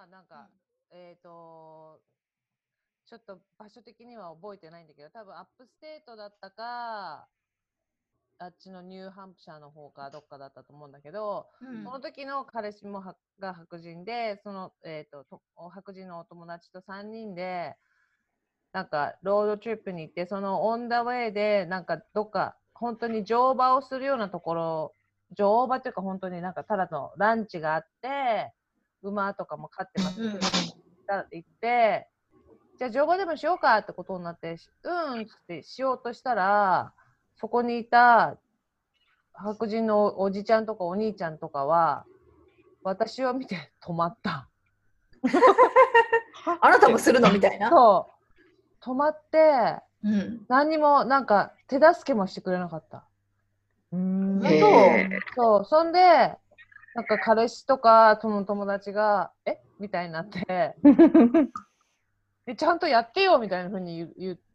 なんか、ちょっと場所的には覚えてないんだけど、多分アップステートだったか、あっちのニューハンプシャーの方かどっかだったと思うんだけど、その時の彼氏が白人で、その、白人のお友達と3人で、なんかロードトリップに行って、そのオンダウェイで、なんかどっか本当に乗馬をするようなところ、乗馬というか本当になんかただのランチがあって、馬とかも飼ってますって言って、じゃあ乗馬でもしようかってことになって、ってしようとしたら、そこにいた白人のおじちゃんとかお兄ちゃんとかは、私を見て止まった。 あなたもするのみたいな。 そう。止まって、何にもなんか手助けもしてくれなかった。そう。そんで、なんか彼氏とか友達が、みたいになって、ちゃんとやってよみたいな風に言って、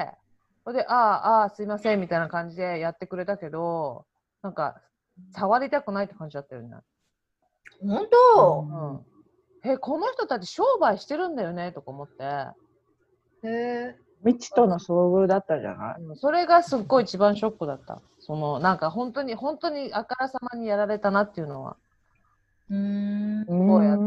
で、すいませんみたいな感じでやってくれたけど、なんか、触りたくないって感じだったよね。 本当、 この人たち商売してるんだよねとか思って。 未知との遭遇だったじゃない。 それがすっごい一番ショックだった。なんか本当にあからさまにやられたなっていうのは。すごいあった。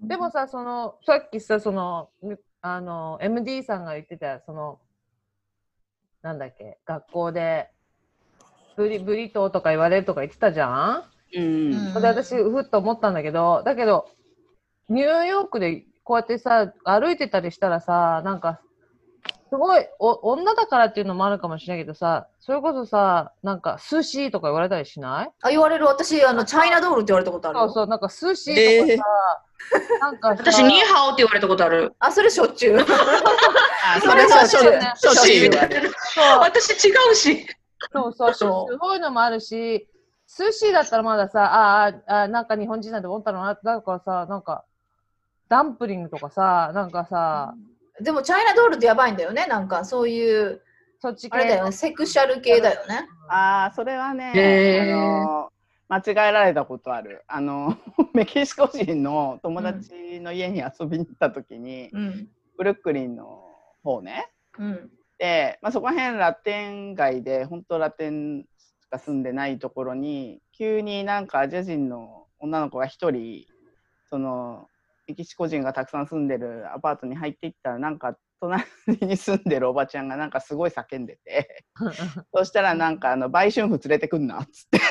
でもさ、さっきさ、MD さんが言ってた、なんだっけ、学校で、ブリトーとか言われるとか言ってたじゃん。それで私、ふっと思ったんだけど、ニューヨークでこうやってさ、歩いてたりしたらさ、なんか、すごい、女だからっていうのもあるかもしれないけどさ、それこそさ、なんか、寿司とか言われたりしない？ 言われる。私、チャイナドールって言われたことあるよ。 そう、なんか寿司とかさ、なんかさ、 私、ニーハオって言われたことある。 それしょっちゅう。 それはしょっちゅう言われる。私違うし。 そういうのもあるし、寿司だったらまださ、なんか日本人なんて思ったのな、だからさ、なんか、ダンプリングとかさ、なんかさ、 でもチャイナドールってやばいんだよね。なんかそういう、そっち系あれだよね、セクシャル系だよね。 それはね、間違えられたことある。メキシコ人の友達の家に遊びに行った時に、ブルックリンの方ね。で、そこら辺ラテン街で、本当ラテンしか住んでないところに、急になんかアジア人の女の子が一人、メキシコ人がたくさん住んでるアパートに入っていったら、なんか隣に住んでるおばちゃんがなんかすごい叫んでてそしたらなんか売春婦連れてくんなっつって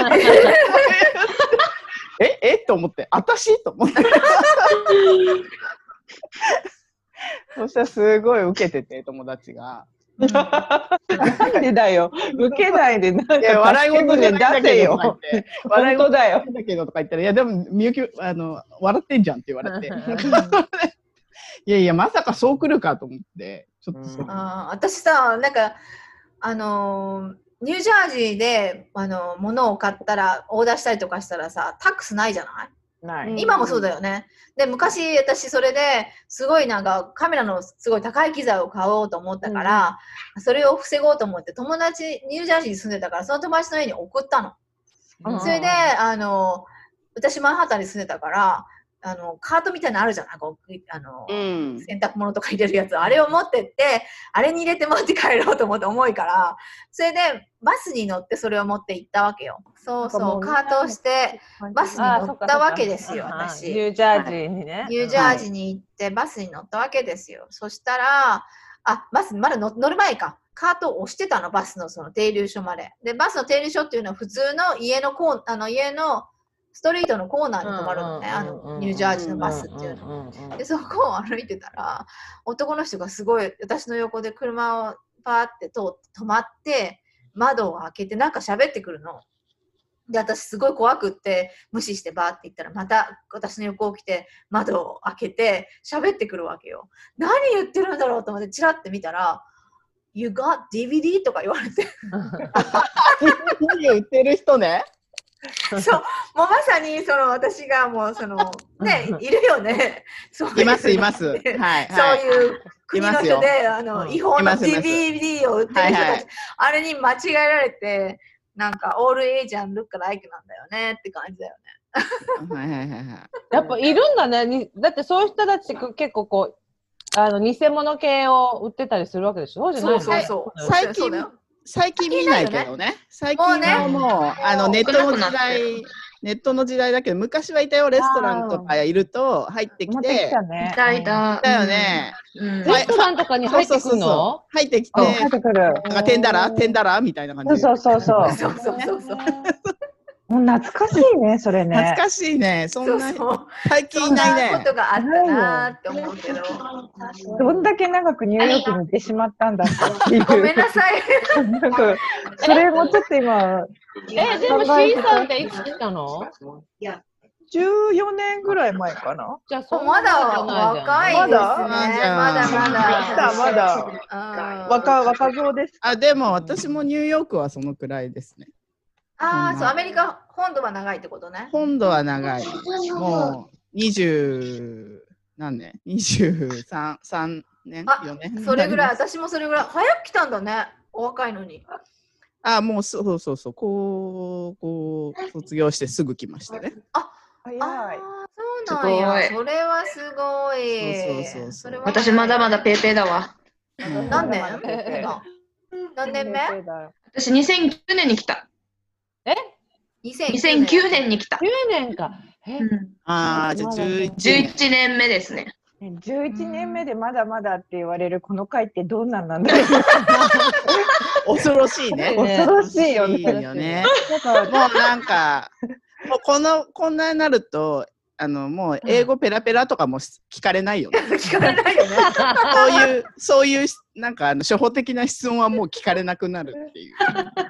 と思って、私と思ってそしたらすごいウケてて、友達が。 なんでだよ、受けないで、なんか笑い事で出せよ。 笑い事だよ。 だけどとか言ったら、いやでもみゆき笑ってんじゃんって言われて、いやいやまさかそう来るかと思って、ちょっと私さ、なんかニュージャージーで物を買ったらオーダーしたりとかしたらさ、タックスないじゃない？今もそうだよね。で、昔私それですごいなんかカメラのすごい高い機材を買おうと思ったから、それを防ごうと思って友達ニュージャージーに住んでたから、その友達の家に送ったの。それで私マンハッタンに住んでたから、カートみたいなのあるじゃない、洗濯物とか入れるやつ、あれを持ってってあれに入れて持って帰ろうと思って、重いから。それでバスに乗ってそれを持って行ったわけよ。そうそう、カートをしてバスに乗ったわけですよ。私ニュージャージーにね、 ニュージャージーに行ってバスに乗ったわけですよ。そしたらバスまだ乗る前か、カートを押してたの、バスのその停留所まで。で、バスの停留所っていうのは普通の家のストリートのコーナーに止まるのね、ニュージャージーのバスっていうの。で、そこを歩いてたら、男の人がすごい私の横で車をパーって通って止まって、窓を開けてなんか喋ってくるの。で、私すごい怖くって無視してバーって行ったら、また私の横を来て窓を開けて喋ってくるわけよ。何言ってるんだろうと思ってチラッて見たら、You got DVD? とか言われて。 DVD を売ってる人ね。 そう、もうまさに私がもうね、いるよね。 いますいます。はい。 そういう国の人で違法の DVD を売ってる人たち、あれに間違えられて、なんかオールエイジャンルックライクなんだよねって感じだよね。 はいはいはいはい。 やっぱいるんだね。だってそういう人たち結構こう、偽物系を売ってたりするわけでしょ。じゃないの？ そうそう。 最近見ないけどね。最近はもう、ネットの時代だけど、昔はいたよ。レストランとかいると入ってきて。 いたいた。 だよね。 レストランとかに入ってくるの？ 入ってきて。入ってくる。テンダラみたいな感じ。 そう。もう懐かしいね、それね。 懐かしいね。そんな最近いないね。 そんなことがあったなって思うけど。 どんだけ長くニューヨークにいてしまったんだっていう。 ごめんなさい。 なんかそれもちょっと今。 でも C さんっていつ来たの ？14年ぐらい前かな。 じゃあまだ若いですね。 まだ若造です。 でも私もニューヨークはそのくらいですね。 そう、アメリカ本土は長いってことね。 本土は長い。もう20何年？23年4年。 それぐらい、私もそれぐらい早く来たんだね。お若いのに。 もうそう。高校卒業してすぐ来ましたね。 そうなんや。それはすごい。 そう。私まだまだペーペーだわ。 何年目？ 私2009年に来た。2009年に来た。 9年か。 じゃあ 11年目ですね。 11年目でまだまだって言われるこの回ってどんなんなんだろう。恐ろしいね。 恐ろしいよね。 もうなんか、もうこんなになると、もう英語ペラペラとかも聞かれないよね。 聞かれないよね。 そういうなんか初歩的な質問はもう聞かれなくなるっていう。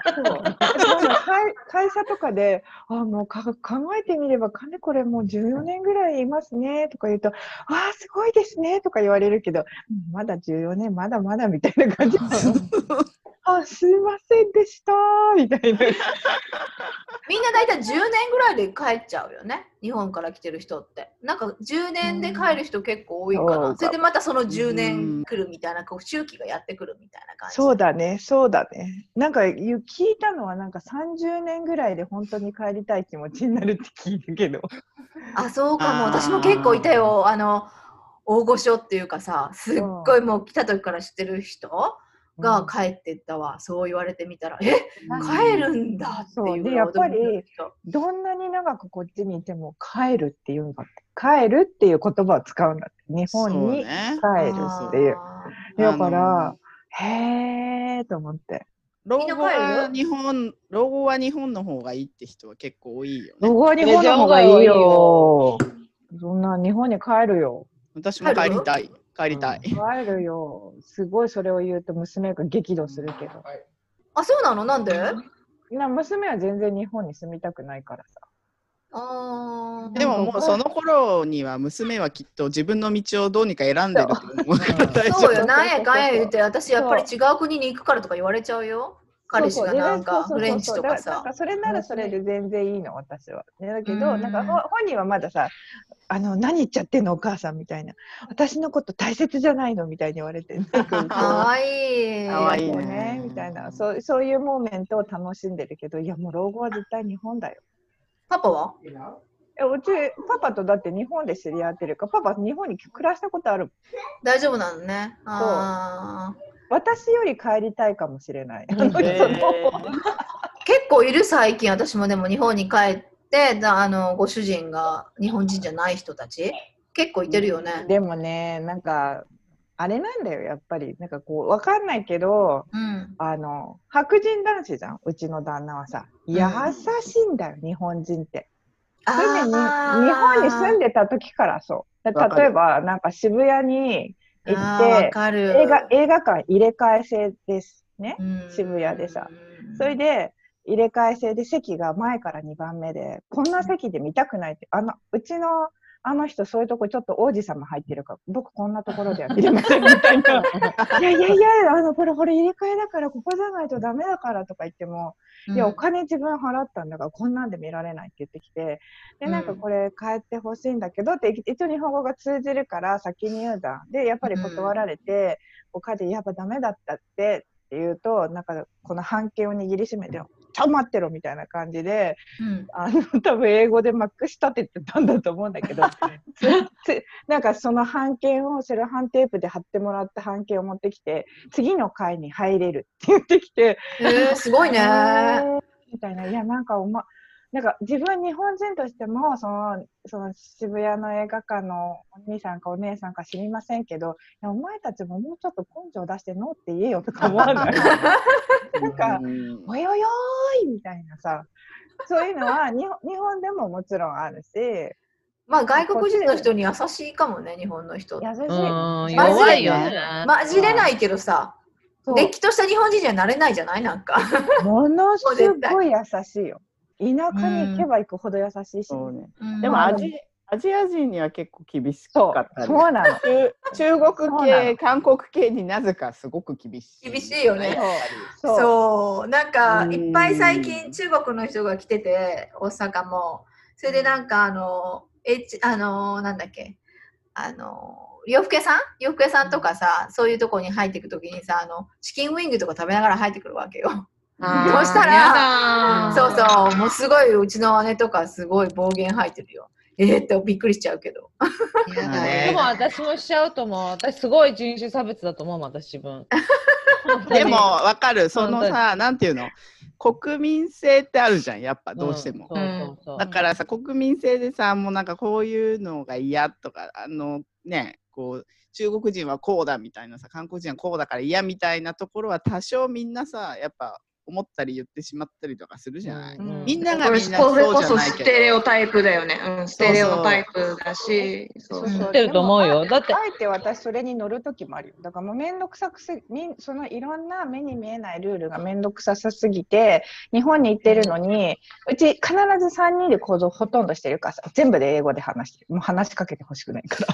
会社とかでもう考えてみればかねこれもう14年ぐらいいますねとか言うとすごいですねとか言われるけどまだ14年まだまだみたいな感じ。すいませんでしたみたいな。 みんな大体10年ぐらいで帰っちゃうよね。日本から来てる人って。なんか10年で帰る人結構多いかな。それでまたその10年来るみたいな、周期がやってくるみたいな感じ。 そうだね。なんか聞いたのはなんか30年ぐらいで本当に帰りたい気持ちになるって聞いたけど。 そうかも。私も結構いたよ。大御所っていうかさ、すっごいもう来た時から知ってる人が帰ってったわ、そう言われてみたら帰るんだっていう。 でやっぱりどんなに長くこっちにいても帰るっていうんだって、帰るっていう言葉を使うんだって、日本に帰るっていう。だからへーと思って。 老後は日本の方がいいって人は結構多いよね。 老後は日本の方がいいよ。そんな日本に帰るよ。 私も帰りたい。帰るよ。すごいそれを言うと娘が激怒するけど。 そうなの？なんで？ 娘は全然日本に住みたくないからさ。 でももうその頃には娘はきっと自分の道をどうにか選んでると思うから大丈夫。 そうよ、なんやかんや言って、私やっぱり違う国に行くからとか言われちゃうよ。彼氏がなんかフレンチとかさ。 それならそれで全然いいの、私は。だけど、なんか本人はまださ、何言っちゃってんのお母さんみたいな。私のこと大切じゃないのみたいに言われて。 かわいい。 かわいいね。みたいな。そういうモーメントを楽しんでるけど、いやもう老後は絶対日本だよ。 パパは？ うちパパとだって日本で知り合ってるから、パパ日本に暮らしたことある。 大丈夫なのね。 私より帰りたいかもしれない。 結構いる最近。私もでも日本に帰ってご主人が日本人じゃない人たち結構いてるよね。 でもね、なんかあれなんだよ、やっぱりなんかこう分かんないけど、白人男子じゃん、うちの旦那はさ、優しいんだよ、日本人って。日本に住んでた時からそう。例えばなんか渋谷に行って映画館入れ替え制ですね、渋谷でさ。それで入れ替え制で席が前から2番目で、こんな席で見たくないって、うちの人そういうとこちょっと王子様入ってるから、僕こんなところでは見れませんみたいな。いやこれ入れ替えだからここじゃないとダメだからとか言っても、いやお金自分払ったんだからこんなんで見られないって言ってきて、でなんかこれ帰ってほしいんだけどって一応日本語が通じるから先に言うだで、やっぱり断られて、帰ってやっぱダメだったって言うと、なんかこの半径を握りしめてちちょ待ってろみたいな感じで、多分英語でまくし立ててたんだと思うんだけどなんかその版権をセロハンテープで貼ってもらった版権を持ってきて、次の回に入れるって言ってきて、 すごいねみたいな。いやなんかなんか自分日本人としてもその渋谷の映画館のお兄さんかお姉さんか知りませんけど、いやお前たちももうちょっと根性出してノーって言えよとか思わないなんかおよよーいみたいなさ、そういうのは日本でももちろんあるし、 まあ外国人の人に優しいかもね、日本の人。 優しい。 弱いよね。 混じれないけどさ、れっきとした日本人にはなれないじゃない、なんか。 ものすごい優しいよ。田舎に行けば行くほど優しいし、 でもアジア人には結構厳しかったり、 そうなの。 中国系、韓国系になぜかすごく厳しい。 厳しいよね。そう、なんかいっぱい最近中国の人が来てて、大阪も。それでなんかなんだっけ、洋服屋さんとかさ、そういうとこに入っていくときにさ、チキンウィングとか食べながら入ってくるわけよ。そしたら、そうそう、もうすごいうちの姉とかすごい暴言吐いてるよ。ってびっくりしちゃうけど。 でも私もしちゃうと思う。私すごい人種差別だと思う、私自分。 でもわかる、そのさ、なんていうの、国民性ってあるじゃん、やっぱどうしても。だからさ、国民性でさ、もうなんかこういうのが嫌とか、ね、こう中国人はこうだみたいなさ、韓国人はこうだから嫌みたいなところは多少みんなさ、やっぱ思ったり言ってしまったりとかするじゃない、みんながみんなそうじゃないけど、これこそステレオタイプだよね、ステレオタイプだし、 そう知ってると思うよ。だってあえて私それに乗る時もあるよ。だからもう面倒くさくそのいろんな目に見えないルールが面倒くささすぎて、日本に行ってるのに、うち必ず3人で行動ほとんどしてるからさ、全部で英語で話してる。もう話しかけてほしくないから。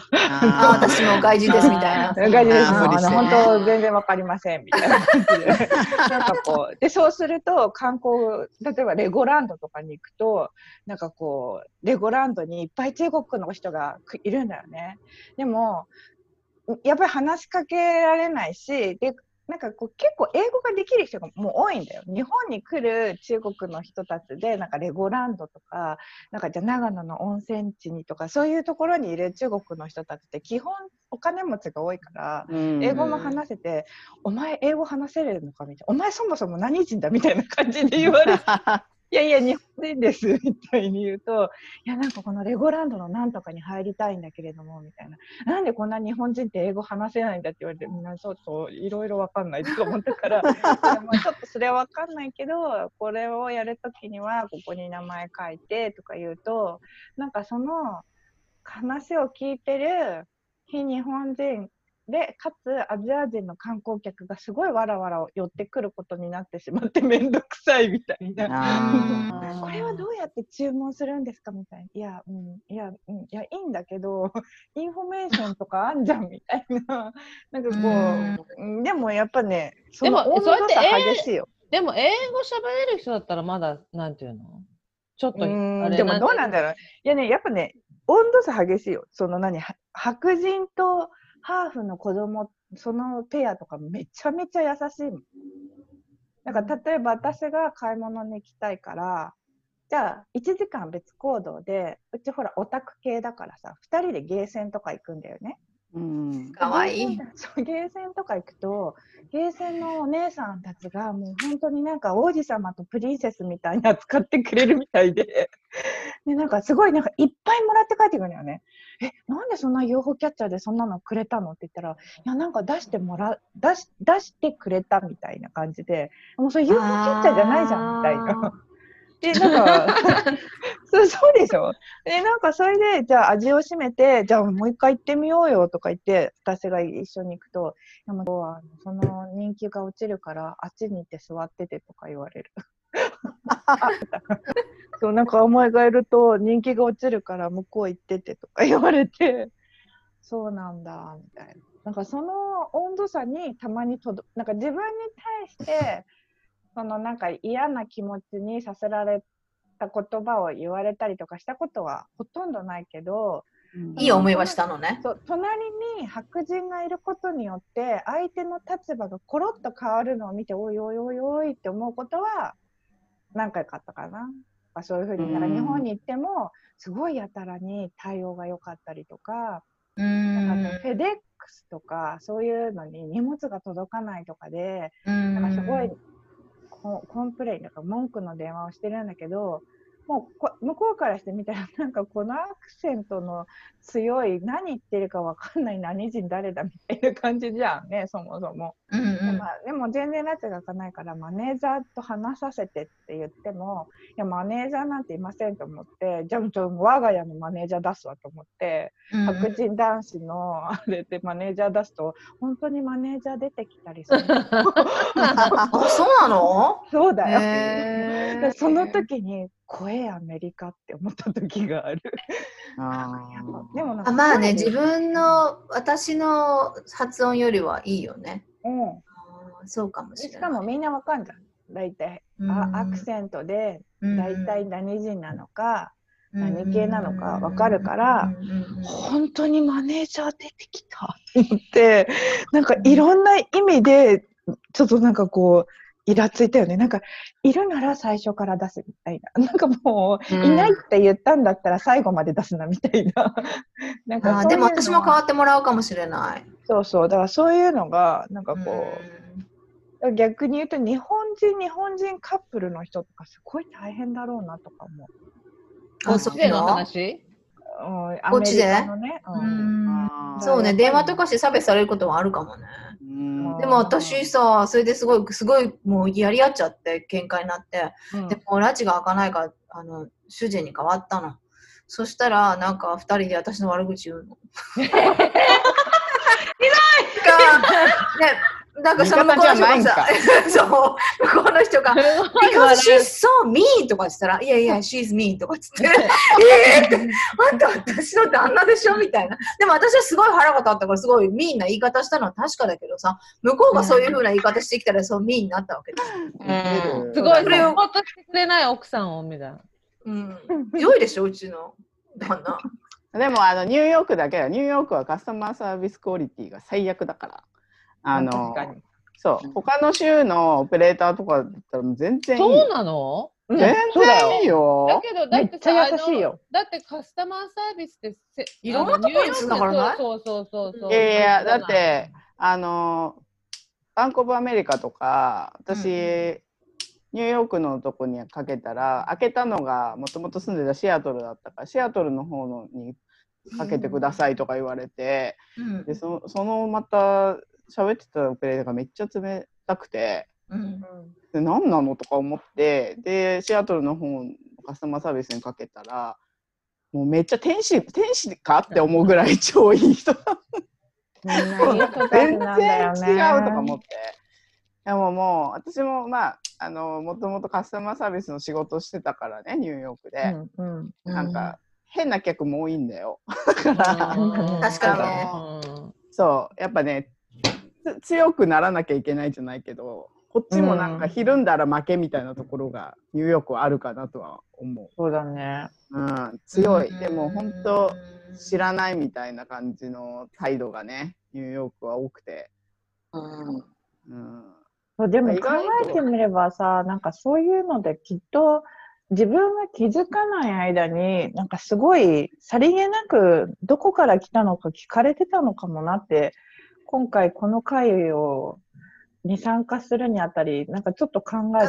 私も外人ですみたいな。 外人です。本当全然わかりませんみたいな感じで。なんかこうで、そうすると観光、例えばレゴランドとかに行くと、なんかこうレゴランドにいっぱい中国の人がいるんだよね。でもやっぱり話しかけられないし、でなんかこう結構英語ができる人がもう多いんだよ。日本に来る中国の人たちで、なんかレゴランドとか、なんかじゃあ長野の温泉地にとか、そういうところにいる中国の人たちって基本お金持ちが多いから、英語も話せて、お前英語話せるのかみたいな、お前そもそも何人だみたいな感じで言われていやいや日本人ですみたいに言うと、いやなんかこのレゴランドのなんとかに入りたいんだけれどもみたいな、なんでこんな日本人って英語話せないんだって言われて、みんなちょっといろいろわかんないと思ったからまあちょっとそれはわかんないけど、これをやるときにはここに名前書いてとか言うと、なんかその話を聞いてる非日本人でかつアジア人の観光客がすごいわらわら寄ってくることになってしまって面倒くさいみたいなこれはどうやって注文するんですかみたいな、いやいいんだけどインフォメーションとかあんじゃんみたいななんかこう、でもやっぱね、その温度差激しいよ。 でも英語喋れる人だったらまだなんていうの、ちょっとあれでもどうなんだろう。いやね、やっぱね温度差激しいよ。その白人とハーフの子供、そのペアとかめちゃめちゃ優しいもん。だから例えば私が買い物に行きたいから、じゃあ1時間別行動で、うちほらオタク系だからさ、2人でゲーセンとか行くんだよね。 かわいい。 ゲーセンとか行くと、ゲーセンのお姉さんたちがもう本当になんか王子様とプリンセスみたいに扱ってくれるみたいで、でなんかすごいなんかいっぱいもらって帰ってくるのよね。なんでそんな UFO キャッチャーでそんなのくれたのって言ったら、いやなんか出してくれたみたいな感じで、もうそれ UFO キャッチャーじゃないじゃんみたいな。でなんかそうでしょ。でなんかそれでじゃあ味を占めて、じゃあもう一回行ってみようよとか言って私が一緒に行くと、その人気が落ちるからあっちに行って座っててとか言われる。そうなんかお前がいると人気が落ちるから向こう行っててとか言われて、そうなんだみたいな。なんかその温度差にたまになんか自分に対してそのなんか嫌な気持ちにさせられた言葉を言われたりとかしたことはほとんどないけど、 いい思いはしたのね。 隣に白人がいることによって相手の立場がコロッと変わるのを見て、おいおいおいおいって思うことは何回かあったかな。そういうふうに、なんか日本に行っても、すごいやたらに対応が良かったりとか、なんかフェデックスとか、そういうのに荷物が届かないとかで、なんかすごいコンプレイン、なんか文句の電話をしてるんだけど、もう向こうからしてみたら、なんかこのアクセントの強い、何言ってるか分かんない何人誰だみたいな感じじゃんね、そもそも。でも全然拉致が開かないから、マネージャーと話させてって言っても、いや、マネージャーなんていませんと思って、じゃあ我が家のマネージャー出すわと思って、白人男子のあれでマネージャー出すと、本当にマネージャー出てきたりする。 あ、そうなの？ そうだよ。その時に、怖えアメリカって思った時がある。 でもなんかまあね、自分の私の発音よりはいいよね。そうかもしれない。 しかもみんなわかんじゃん。大体アクセントで大体何人なのか、何系なのかわかるから、本当にマネージャー出てきたと思って、なんかいろんな意味でちょっとなんかこうイラついたよね。なんかいるなら最初から出すみたいな。なんかもう、いないって言ったんだったら最後まで出すなみたいな。 なんかそういうのでも私も変わってもらうかもしれない。 そうそう。だからそういうのがなんかこう、逆に言うと日本人カップルの人とかすごい大変だろうなとか思う。 こっちでの話？ こっちで？そうね、電話とかして差別されることはあるかもね。でも私さ、それですごいもうやり合っちゃって喧嘩になって、でも拉致が開かないから主人に変わったの。そしたらなんか2人で私の悪口言うの。ひどい。なんかその向こうの人がさ、そう、向こうの人が、because she's so mean とか言ったら、いやいや、she's mean とか言って、あんた私の旦那でしょみたいな。でも私はすごい腹が立ったから、すごいmeanな言い方したのは確かだけどさ、向こうがそういう風な言い方してきたら、そうmeanになったわけです。 すごい、それをサポートしてくれない奥さんを見た。 良いでしょ、うちの旦那。 でもニューヨークだけだ。ニューヨークはカスタマーサービスクオリティが最悪だから。そう他の州のオペレーターとかだったら全然いい。 そうなの？ 全然いいよ。 だけどだってさ、優しいよ。 だってカスタマーサービスっていろんなところにつながらない？ そう。 いやだってバンコブアメリカとか私、ニューヨークのとこにかけたら、開けたのがもともと住んでたシアトルだったから、シアトルの方のにかけてくださいとか言われて、でそのまた喋ってたオペレーターがめっちゃ冷たくて、で何なのとか思って、でシアトルの方のカスタマーサービスにかけたら、もうめっちゃ天使かって思うぐらい超いい人だ全然違うとか思って。でももう私もまあもともとカスタマーサービスの仕事してたからね、ニューヨークで、なんか変な客も多いんだよ。だから確かにね。 そうやっぱね、強くならなきゃいけないじゃないけど、こっちもなんかひるんだら負けみたいなところがニューヨークはあるかなとは思う。 そうだね。 強い。でも本当知らないみたいな感じの態度がね、ニューヨークは多くて。 でも考えてみればさ、なんかそういうのできっと自分が気づかない間になんかすごいさりげなくどこから来たのか聞かれてたのかもなって、今回この会に参加するにあたりなんかちょっと考え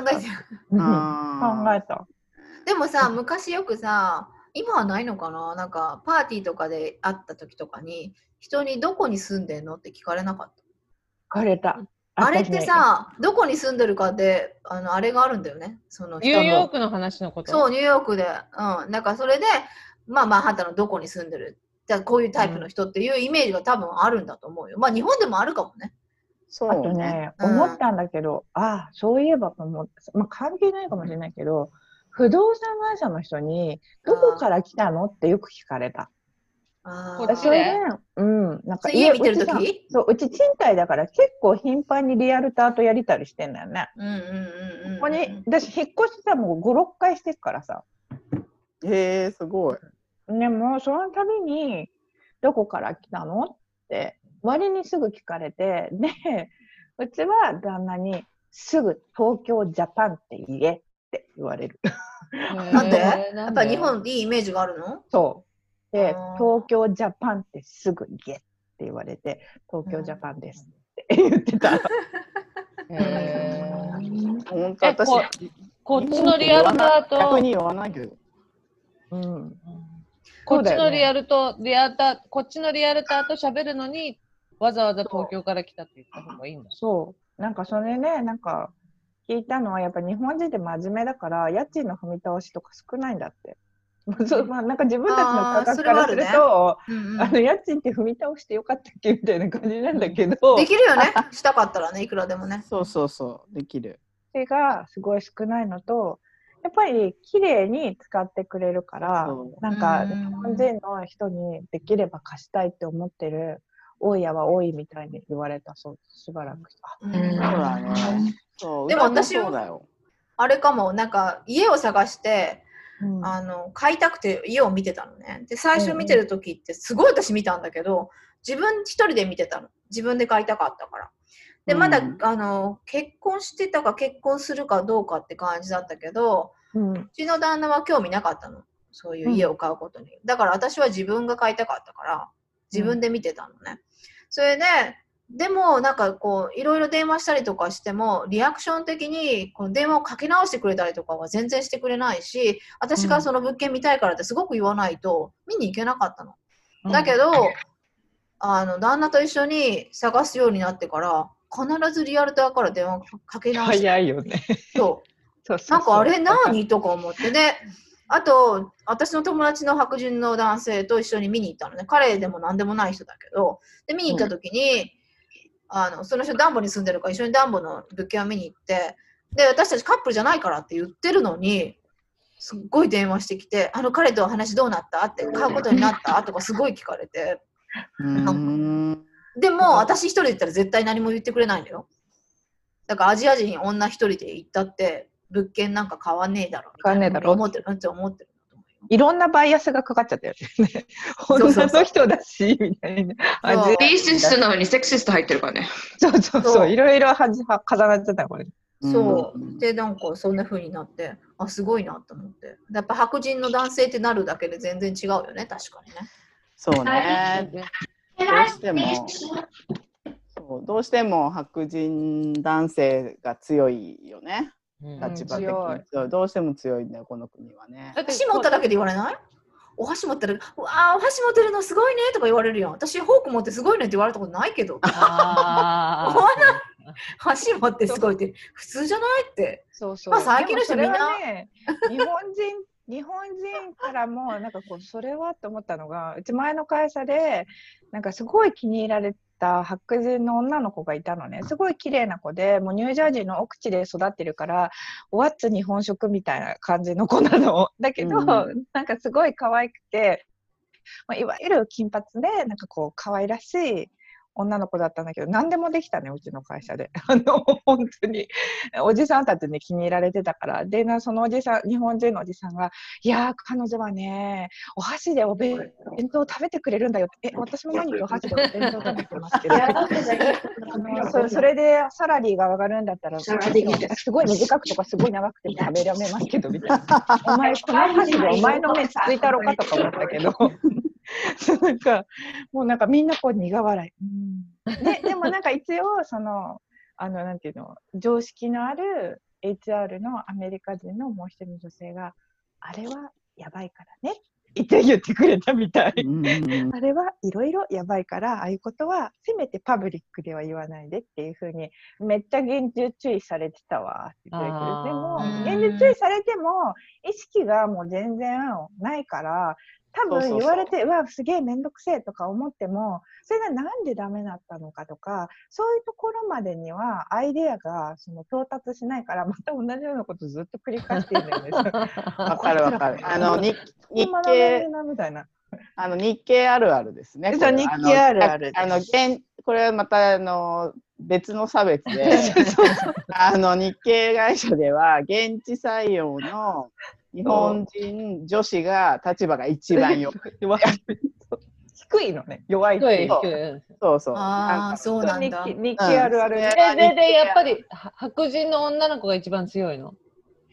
た。 でもさ、昔よくさ、今はないのかな、なんかパーティーとかで会った時とかに人にどこに住んでんのって聞かれなかった？ 聞かれた。 あれってさ、どこに住んでるかであれがあるんだよね。そのニューヨークの話のこと？ そう、ニューヨークで。なんかそれで、まああんたのどこに住んでる、じゃあこういうタイプの人っていうイメージが多分あるんだと思うよ。まあ日本でもあるかもね。 あとね、思ったんだけど、そういえばと思って、関係ないかもしれないけど、不動産会社の人にどこから来たのってよく聞かれた。それで、なんか家見てるとき？ そう、うち賃貸だから結構頻繁にリアルターとやりたりしてんだよね。ここに、私引っ越しさ、もう5、6回してるからさ。 へえ、すごい。 でも、その度に、どこから来たのって、割にすぐ聞かれて、で、うちは旦那に、すぐ東京ジャパンって言えってって言われる。 なんで？やっぱり日本いいイメージがあるの？ そう。で、東京ジャパンってすぐ言えって言われて、東京ジャパンですって言ってた。 本当私こっちのリアルターと逆に言わないけど。 こっちのリアルターと喋るのにわざわざ東京から来たって言った方がいいんだ。 そう。なんかそれね、なんか聞いたのはやっぱ日本人って真面目だから家賃の踏み倒しとか少ないんだって。まあ、なんか自分たちの価格からすると、家賃って踏み倒してよかったっけみたいな感じなんだけど。 できるよね。したかったらね、いくらでもね。 そうできる。 それがすごい少ないのと、やっぱり綺麗に使ってくれるから、なんか日本人の人にできれば貸したいって思ってる大家は多いみたいに言われたそうしばらく。 そうだね。 でも私はあれかも、なんか家を探して、買いたくて家を見てたのね。で、最初見てる時ってすごい私見たんだけど、自分一人で見てたの。自分で買いたかったから。で、まだ、結婚してたか結婚するかどうかって感じだったけど、うちの旦那は興味なかったの。そういう家を買うことに。だから私は自分が買いたかったから、自分で見てたのね。それで、でもなんかこういろいろ電話したりとかしてもリアクション的にこの電話をかけ直してくれたりとかは全然してくれないし、私がその物件見たいからってすごく言わないと見に行けなかったの。だけど旦那と一緒に探すようになってから必ずリアルターから電話かけ直して。 早いよね。 そうなんかあれ何とか思ってで、あと私の友達の白人の男性と一緒に見に行ったのね。彼でも何でもない人だけど、で見に行った時に、その人ダンボに住んでるから一緒にダンボの物件を見に行って、で私たちカップルじゃないからって言ってるのにすっごい電話してきて、彼と話どうなったって買うことになったとかすごい聞かれてでも私一人で行ったら絶対何も言ってくれないんだよ。だからアジア人女一人で行ったって物件なんか買わねえだろみたいな思ってるいろんなバイアスがかかっちゃったよね。女の人だしみたいな。 リーシストなのにセクシスト入ってるからね。 そういろいろ重なっちゃったこれ。 そうでなんかそんな風になってすごいなと思って。やっぱ白人の男性ってなるだけで全然違うよね。確かにね。 そうね。どうしても白人男性が強いよね。立場的にどうしても強いんだよこの国はね。 箸持っただけで言われない？お箸持ってる、お箸持ってるのすごいねとか言われるよ。私フォーク持ってすごいねって言われたことないけど。箸持ってすごいって普通じゃないって。まあ最近の人みんな、 日本人からもなんかこうそれはと思ったのが、うち前の会社でなんかすごい気に入られた白人の女の子がいたのね。すごい綺麗な子で、もうニュージャージーの奥地で育ってるからおわっつ日本食みたいな感じの子なのだけど、なんかすごい可愛くて、いわゆる金髪でなんかこう可愛らしい女の子だったんだけど、何でもできたね、うちの会社で。本当におじさんたちに気に入られてたから。でそのおじさん、日本人のおじさんが、いやー彼女はねお箸でお弁当を食べてくれるんだよって。私も毎日お箸でお弁当食べてますけどそれでサラリーが上がるんだったらすごい短くとかすごい長くて食べられますけどみたいな。お前この箸でお前の目つついたろかとか思ったけどなんかもうなんかみんなこう苦笑い、でもなんか一応なんていうの、常識のある HR のアメリカ人のもう一人の女性が、あれはやばいからねって言ってくれたみたい。あれはいろいろやばいから、ああいうことはせめてパブリックでは言わないでっていうふうにめっちゃ厳重注意されてたわって言ってるけど、でも厳重注意されても意識がもう全然ないから、多分言われてうわすげえめんどくせえとか思っても、それがなんでダメだったのかとか、そういうところまでにはアイデアが到達しないから、また同じようなことずっと繰り返してるんだよね。 わかるわかる。日系あるあるですね。 日系あるある。 これはまた別の差別で日系会社では現地採用の日本人女子が立場が一番弱い。 低いのね、弱い。 そうそう。 そうなんだ。 日系あるある。 でやっぱり白人の女の子が一番強いの？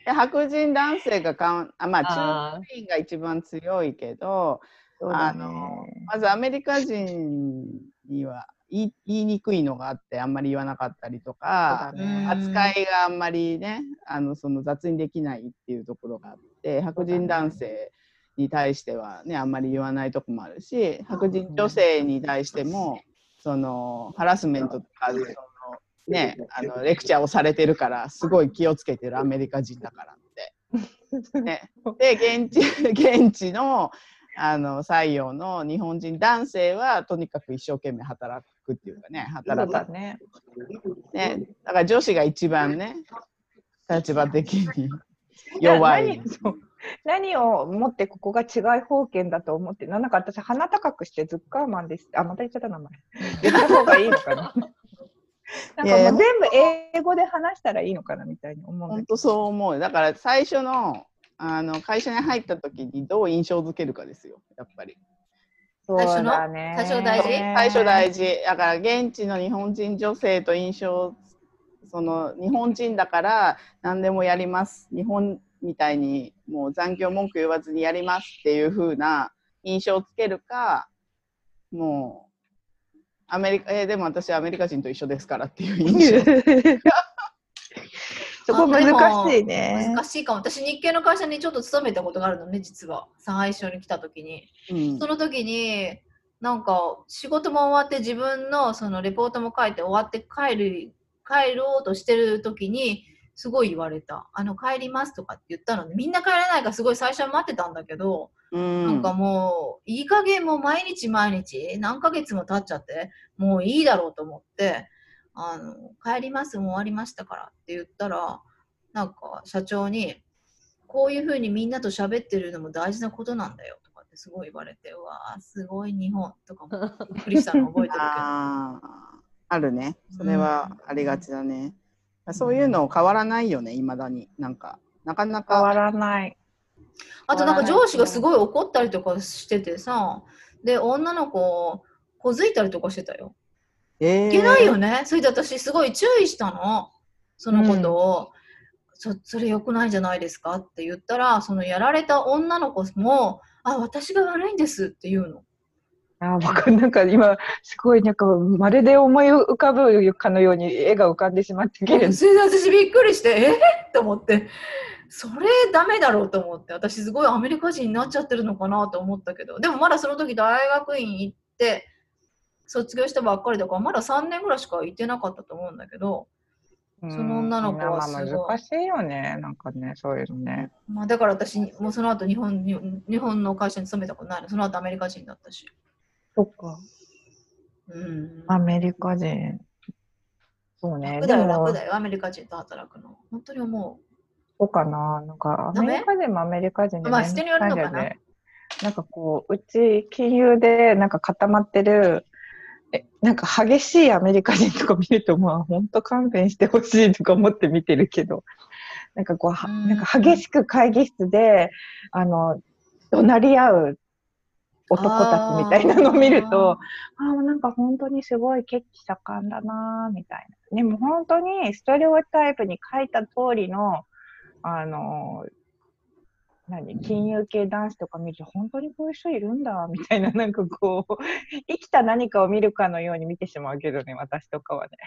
白人男性がまあ中国人が一番強いけど、まずアメリカ人には言いにくいのがあって、あんまり言わなかったりとか、扱いがあんまりね、その雑にできないっていうところがあって、白人男性に対してはね、あんまり言わないとこもあるし、白人女性に対してもそのハラスメントとか、そのね、レクチャーをされてるからすごい気をつけてるアメリカ人だからって、ね、で現地の採用の日本人男性はとにかく一生懸命働くっていうかね、働くね。だから女子が一番ね、立場的に弱い。 何をもってここが違い方権だと思って、なんか私鼻高くしてズッカーマンです。また言っちゃった名前。言った方がいいのかな。なんかもう全部英語で話したらいいのかなみたいに思うんだけど。 本当そう思う。だから最初の会社に入った時にどう印象づけるかですよ、やっぱり。 そうだね。 最初大事。 最初大事。だから現地の日本人女性とその日本人だから何でもやります。日本みたいにもう残業文句言わずにやりますっていう風な印象をつけるか、もうでも私はアメリカ人と一緒ですからっていう印象。 そこ難しいね。 難しいかも。私日系の会社にちょっと勤めたことがあるのね、実は最初に来た時に、その時になんか仕事も終わって自分のそのレポートも書いて終わって帰ろうとしてる時にすごい言われた。帰りますとかって言ったので、みんな帰れないからすごい最初は待ってたんだけど、なんかもういい加減もう毎日何ヶ月も経っちゃってもういいだろうと思って、帰ります、もう終わりましたからって言ったら、なんか社長にこういう風にみんなと喋ってるのも大事なことなんだよとかってすごい言われて、うわーすごい日本とかもびっくりしたの覚えてるけど。 あるね。それはありがちだね。そういうの変わらないよね、いまだに。なかなか。 変わらない。 あとなんか上司がすごい怒ったりとかしててさ、で、女の子、小づいたりとかしてたよ。いけないよね。それで私すごい注意したの。そのことを。それ良くないんじゃないですかって言ったら、そのやられた女の子も、私が悪いんですって言うの。 僕なんか今すごいなんかまるで思い浮かぶかのように絵が浮かんでしまってそれで私びっくりしてと思って、それダメだろうと思って、私すごいアメリカ人になっちゃってるのかなと思ったけど、でもまだその時大学院行って卒業したばっかりだからまだ3年ぐらいしか行ってなかったと思うんだけど、その女の子はすごい難しいよね、なんかね、そういうのね。 だから私もうその後日本の会社に勤めたことないの。その後アメリカ人だったし。 そっか。アメリカ人。そうね。 楽だよ、アメリカ人と働くの。本当に思う。 そうかな。なんか、アメリカ人もアメリカ人で、 人によるのかな。 なんかこう、うち金融でなんか固まってる、なんか激しいアメリカ人とか見ると、本当勘弁してほしいとか思って見てるけど、なんかこう、なんか激しく会議室で、怒鳴り合う男たちみたいなのを見ると、なんか本当にすごい血気盛んだなみたいな。でも本当にストレオタイプに書いた通りの、金融系男子とか見ると本当にこういう人いるんだみたいな、なんかこう生きた何かを見るかのように見てしまうけどね、私とかはね。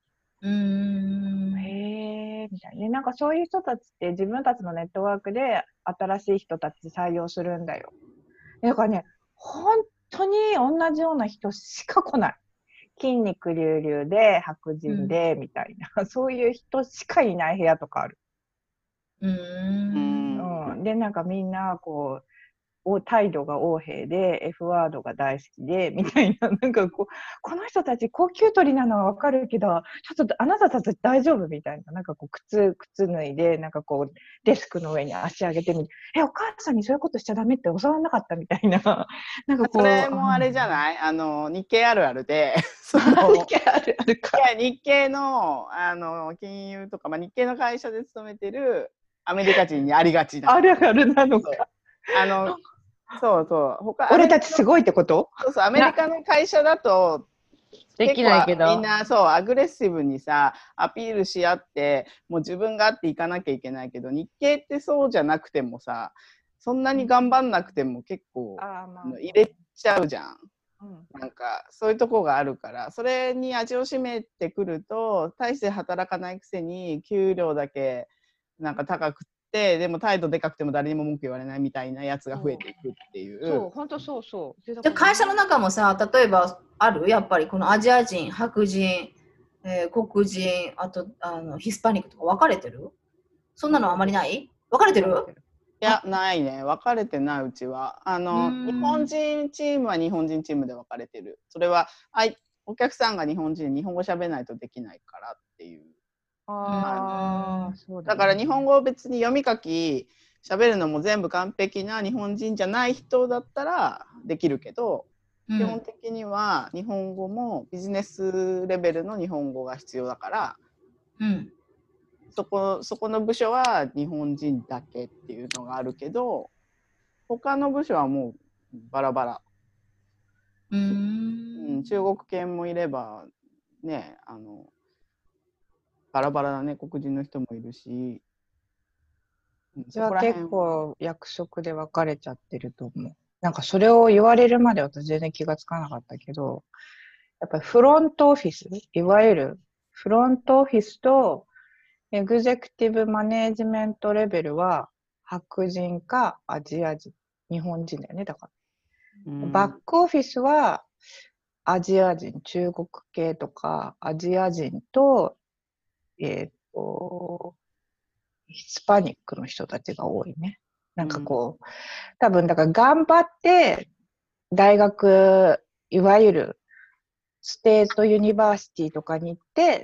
へーみたいなね。なんかそういう人たちって自分たちのネットワークで新しい人たち採用するんだよ。だからね、本当に同じような人しか来ない。筋肉隆々で白人でみたいな、そういう人しかいない部屋とかある。でなんかみんなこう態度が横柄で F ワードが大好きでみたいな、なんかこの人たち高級取りなのはわかるけどちょっとあなたたち大丈夫みたいな、なんかこう靴脱いでなんかこうデスクの上に足上げてみて、お母さんにそういうことしちゃダメって教わらなかったみたいな、なんかこうそれもあれじゃない、日系あるあるで日系あるあるか。 いや日系の金融とか、日系の会社で勤めてるアメリカ人にありがちなあるあるなのか。 そう俺たちすごいってこと？ そうアメリカの会社だとできないけど。 みんなそうアグレッシブにさアピールし合ってもう自分があっていかなきゃいけないけど、日系ってそうじゃなくてもさ、そんなに頑張んなくても結構入れちゃうじゃん。なんかそういうとこがあるから、それに味を占めてくると大して働かないくせに給料だけなんか高くて、でも態度でかくても誰にも文句言われないみたいなやつが増えていくっていう。 そう本当そうそう。 じゃ会社の中もさ、例えばあるやっぱりこのアジア人、白人、黒人、あとヒスパニックとか分かれてる？そんなのあまりない？分かれてる？ いや、ないね。分かれてない、うちは。日本人チームは日本人チームで分かれてる。それはお客さんが日本人で日本語喋らないとできないからっていう。だから日本語を別に読み書き喋るのも全部完璧な日本人じゃない人だったらできるけど、基本的には日本語もビジネスレベルの日本語が必要だから、そこの部署は日本人だけっていうのがあるけど、他の部署はもうバラバラ。中国系もいればね、バラバラなね、黒人の人もいるし。 じゃあ結構役職で分かれちゃってると思う。なんかそれを言われるまで私全然気がつかなかったけど、やっぱりフロントオフィス、いわゆるフロントオフィスとエグゼクティブマネージメントレベルは白人かアジア人、日本人だよね、だから。バックオフィスはアジア人、中国系とかアジア人と、ヒスパニックの人たちが多いね。なんかこう、多分だから頑張って大学、いわゆるステートユニバーシティとかに行って、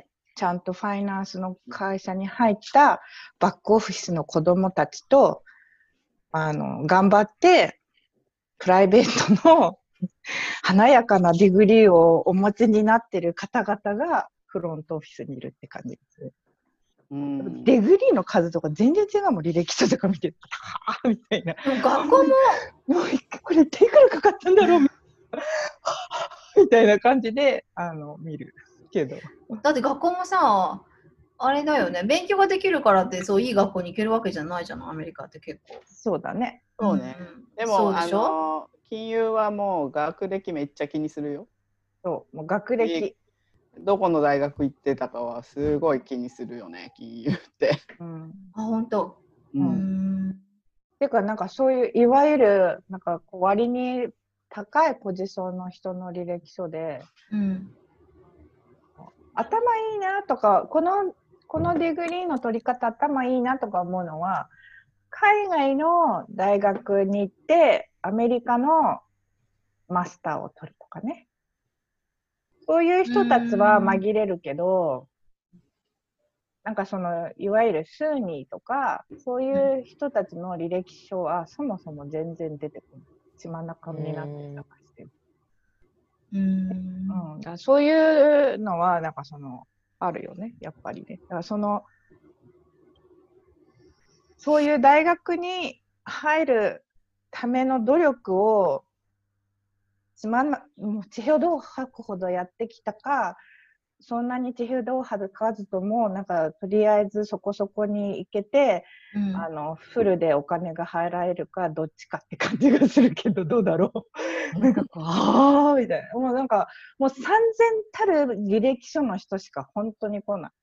ちゃんとファイナンスの会社に入ったバックオフィスの子供たちと、頑張ってプライベートの華やかなディグリーをお持ちになっている方々がフロントオフィスにいるって感じです。ディグリーの数とか全然違うもん、履歴書とか見て、はぁみたいな。 学校も、 これいくらかかったんだろうみたいな感じで見るけど。 だって学校もさ、あれだよね、勉強ができるからってそういい学校に行けるわけじゃないじゃん、アメリカって結構。 そうだね。 そうね。でも金融はもう学歴めっちゃ気にするよ。 そう、もう学歴。 どこの大学行ってたかはすごい気にするよね、金融って。 本当。 てかなんかそういういわゆるなんかこう割に高いポジションの人の履歴書で、頭いいなとかこのディグリーの取り方頭いいなとか思うのは、海外の大学に行ってアメリカのマスターを取るとかね。そういう人たちは紛れるけど、なんかいわゆるスーニーとか、そういう人たちの履歴書はそもそも全然出てこない。血まなかになってたりしてる。だからそういうのは、なんかあるよね、やっぱりね。だからそういう大学に入るための努力を、もう地表道を吐くほどやってきたか、そんなに地表道を吐かずとも、なんかとりあえずそこそこに行けて、フルでお金が入られるか、どっちかって感じがするけど、どうだろう。なんかこう、ああみたいな。もうなんか、もう3000たる履歴書の人しか本当に来ない。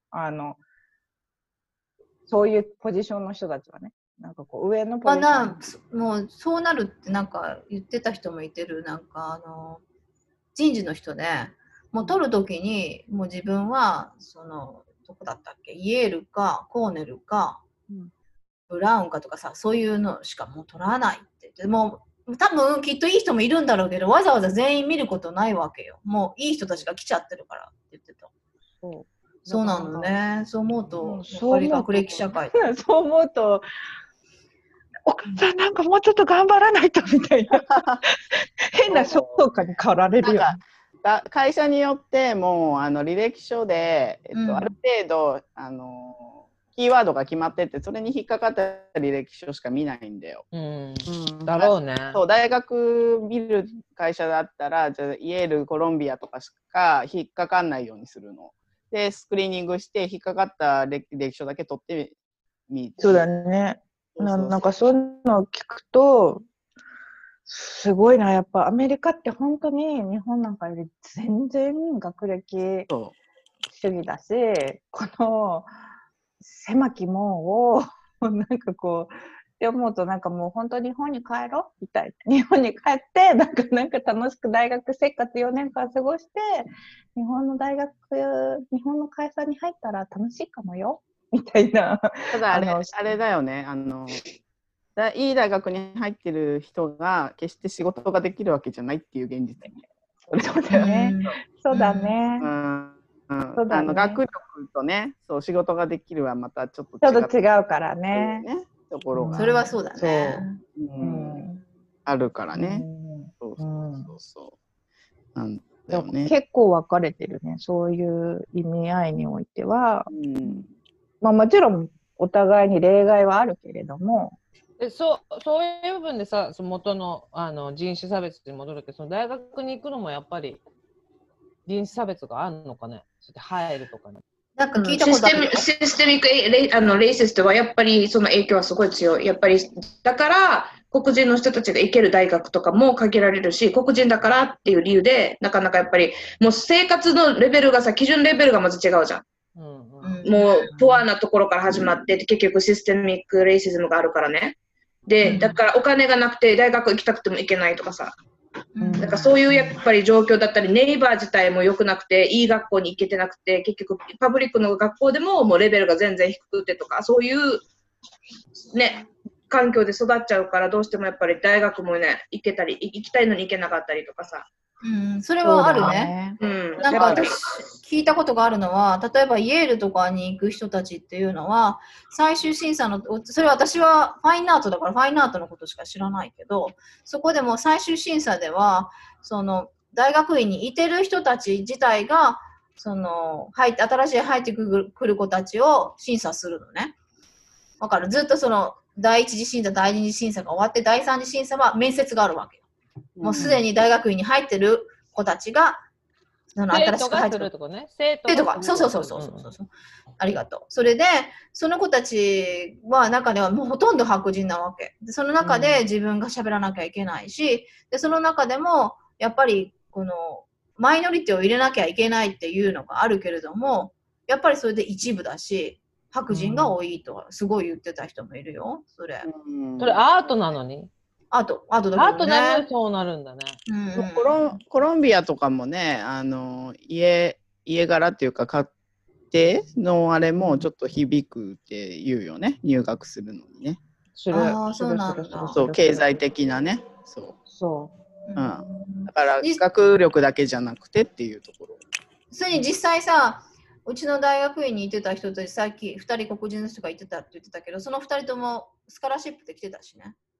そういうポジションの人たちはね。なんかこう上のポジション。もうそうなるってなんか言ってた人もいてる。なんか人事の人で、もう取るときにもう自分はどこだったっけ、イエールかコーネルか、ブラウンかとかさ、そういうのしかもう取らないって言って、もう多分きっといい人もいるんだろうけど、わざわざ全員見ることないわけよ。もういい人たちが来ちゃってるからって言ってた。そうなのね。そう思うと、やっぱり学歴社会。 そう思うと、お母さんなんかもうちょっと頑張らないとみたいな変な評価に変わられるよ、ね。 会社によってもう履歴書で、ある程度企キーワードが決まってて、それに引っかかった履歴書しか見ないんだよ。 だろうね。 そう、大学見る会社だったら、じゃあイェール、コロンビアとかしか引っかかんないようにするの。で、スクリーニングして引っかかった履歴書だけ取ってみて。 そうだね。なんかそういうのを聞くと、すごいな、やっぱアメリカって本当に日本なんかより全然学歴主義だし、この狭き門をなんかこうって思うと、なんかもう本当に日本に帰ろうみたいな、日本に帰ってなんか楽しく大学生活4年間過ごして、日本の大学、日本の会社に入ったら楽しいかもよみたいな。 ただあれだよね、いい大学に入ってる人が決して仕事ができるわけじゃないっていう現実。 そうだよね。そうだね。 学力とね、そう仕事ができるはまたちょっと違うからね。 ところが。 それはそうだね。 あるからね。そう。なんだよね。 結構分かれてるね。そういう意味合いにおいては。まあもちろんお互いに例外はあるけれども。 そういう部分でさ、その元の、人種差別に戻るけど、その大学に行くのもやっぱり人種差別があるのかね。そうやって入るとかね。 なんか聞いたことある。 システミックレイシストはやっぱりその影響はすごい強い。やっぱりだから黒人の人たちが行ける大学とかも限られるし、黒人だからっていう理由でなかなかやっぱりもう生活のレベルがさ、基準レベルがまず違うじゃん。もうポアなところから始まって結局システミックレイシズムがあるからね。で、だからお金がなくて大学行きたくても行けないとかさ。なんかそういうやっぱり状況だったり、ネイバー自体も良くなくて、いい学校に行けてなくて、結局パブリックの学校でももうレベルが全然低くてとか、そういうね、環境で育っちゃうから、どうしてもやっぱり大学もね、行けたり、行きたいのに行けなかったりとかさ。 それはあるね。なんか私聞いたことがあるのは、例えばイェールとかに行く人たちっていうのは、最終審査の、それ私はファインアートだからファインアートのことしか知らないけど、そこでも最終審査では、その大学院にいてる人たち自体が、新しい入ってくる子たちを審査するのね。わかる？ずっとその第一次審査、第二次審査が終わって、第三次審査は面接があるわけ。もうすでに大学院に入ってる子たちが、 新しく入ってるとこね。生徒がそう。ありがとう。それで、その子たちは中ではもうほとんど白人なわけ。でその中で自分が喋らなきゃいけないし、でその中でもやっぱりこのマイノリティを入れなきゃいけないっていうのがあるけれども、やっぱりそれで一部だし、白人が多いとはすごい言ってた人もいるよ。それアートなのに。 アートだけどね。 アートなのにそうなるんだね。 コロンビアとかもね、家柄っていうか家庭のあれもちょっと響くって言うよね、入学するのにね。 そうなんだ。 そう、経済的なね。 そう。 だから学力だけじゃなくてっていうところ。 それに実際さ、うちの大学院に行ってた人たち、さっき2人黒人の人が行ってたって言ってたけど、その2人ともスカラシップで来てたしね。